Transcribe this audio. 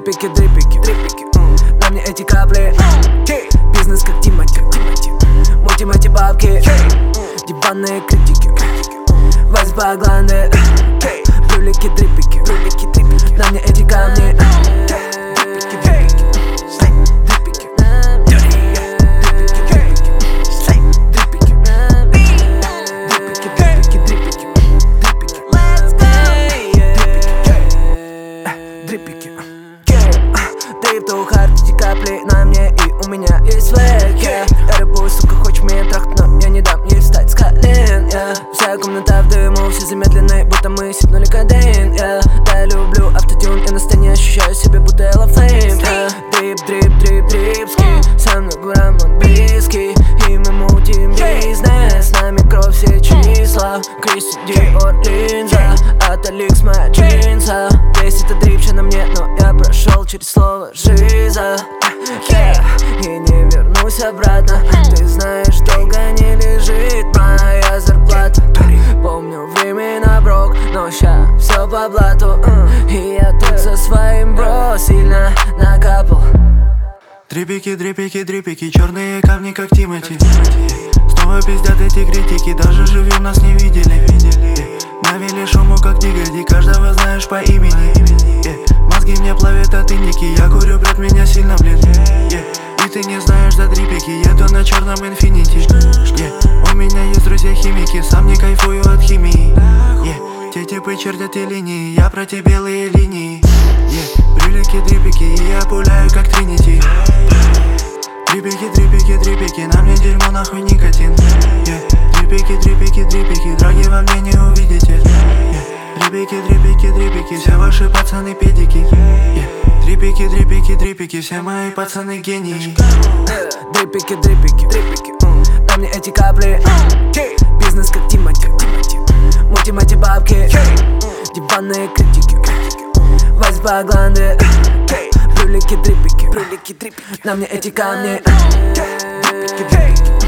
Дрипики, дрипики, дрипики, на мне эти капли. Бизнес как Тимати, мульти бабки, диванные критики, вайс багланды. Брюлики, дрипики, на мне эти камни. Дрип, то хард, эти капли на мне, и у меня есть флэк, yeah. Я рэпую, сука, хочешь меня трахнуть, но я не дам ей встать с колен, yeah. Вся комната в дыму, все замедленные, будто мы сипнули кодеин, yeah. Да, я люблю автотюн, и на сцене ощущаю себя, будто я лафейм, yeah. Дрипский, со мной грамм, он близкий, и мы мутим бизнес, с нами кровь, все числа. Кристи, Диор, линза, от Аликс моя джинса. Весь этот дрип на мне, но я прошел через слово жиза, yeah. И не вернусь обратно. Ты знаешь, долго не лежит моя зарплата. Помню времена брок, но ща все по блату. И я тут со своим бро сильно накапал. Дрипики, дрипики, дрипики, черные камни, как Тимати. Снова пиздят эти критики, даже живьем нас не видели. Навели шуму, как Дигоди, каждого знаешь по имени. Мозги мне плавят от индики, я курю, брат, меня сильно, блин. И ты не знаешь за дрипики, еду на черном инфинити. У меня есть друзья-химики, сам не кайфую от химии. Те типы чертят и линии, я про те белые линии. Брюлики, дрипики, и я пуляю, как Тринити. Дрипики, дрипики, дрипики, на мне дерьмо, нахуй никотин. Дрипики, дрипики, дрипики, драги во мне не увидите. Дрипики, дрипики, дрипики, все ваши пацаны педики. Дрипики, дрипики, дрипики, все мои пацаны гении. Дрипики, дрипики, дрипики, на мне эти капли. Бизнес как Тимати, мульти бабки, диванные критики, вайс багланды. Брюлики, дрипики, на мне эти камни.